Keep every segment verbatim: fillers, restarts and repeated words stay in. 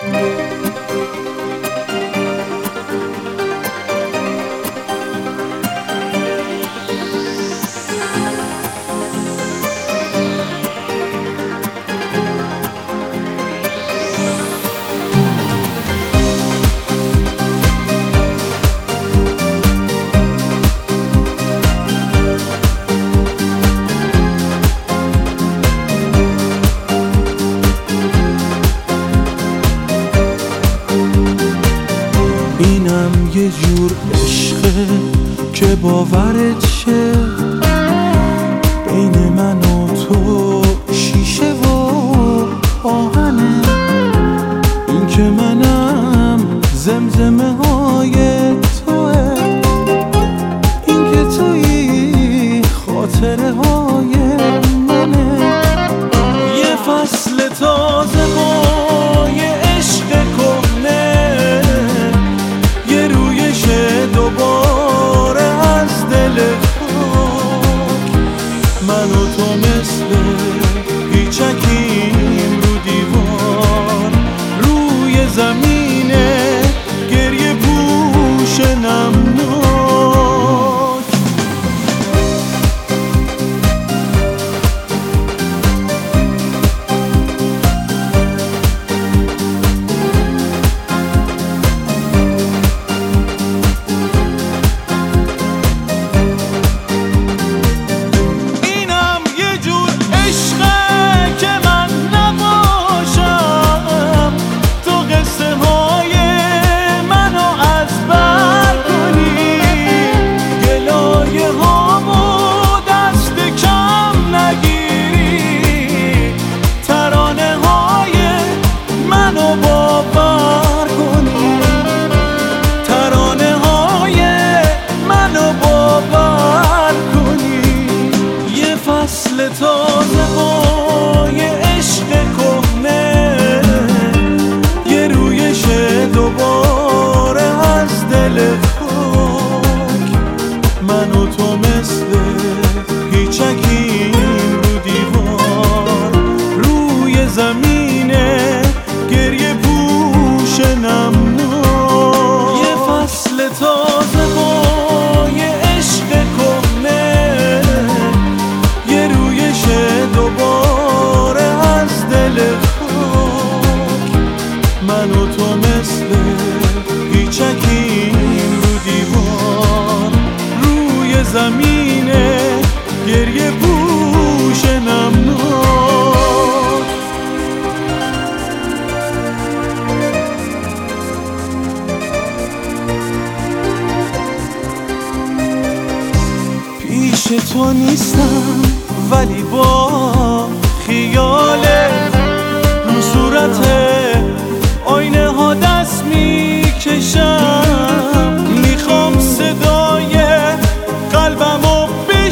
اینم یه جور عشقه که باورت شه، بین من و تو شیشه و آهنه. این که منم زمزمه های توه، این که توی خاطره های منه. یه فصل تازه با یه عشق کهنه، یه رویش دوباره از دل خاک. من و تو مثل پیچکیم رو دیوار، روی زمینه گریه پوش نمناک. فصل تازه با یه عشق کهنه، یه رویش دوباره از دل خاک. من و تو مثل پیچکیم رو دیوار، روی زمینه گریه پوش نمناک. یه فصل تازه با یه عشق کهنه، دوباره از دل خاک. من و تو مثل پیچکیم رو دیوار، روی زمینه گریه پوش نمناک. پیش تو نیستم ولی با خیاله، رو صورت آینه ها دست میکشم. میخوام صدای قلبمو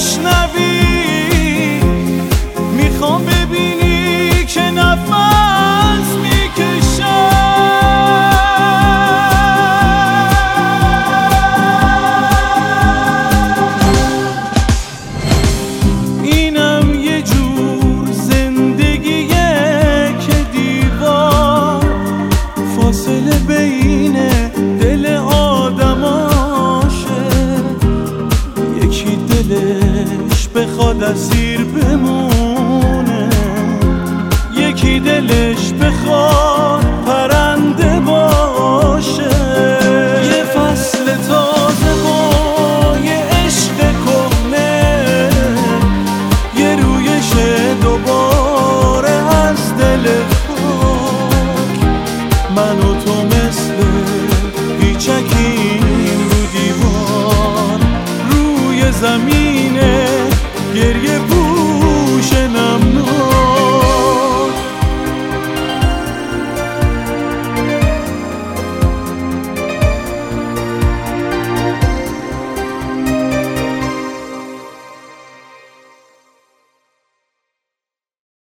بشنوی، میخوام ببینی که نفس میکشم. فاصله بین دل آدماشه، یکی دلش بخواد اسیر بمونه، یکی دلش بخواد پرنده باشه. یه فصل تازه با یه عشق کهنه، یه رویش دوباره از دل خاک. من و تو مثل پیچکیم رو دیوار، روی زمینه گریه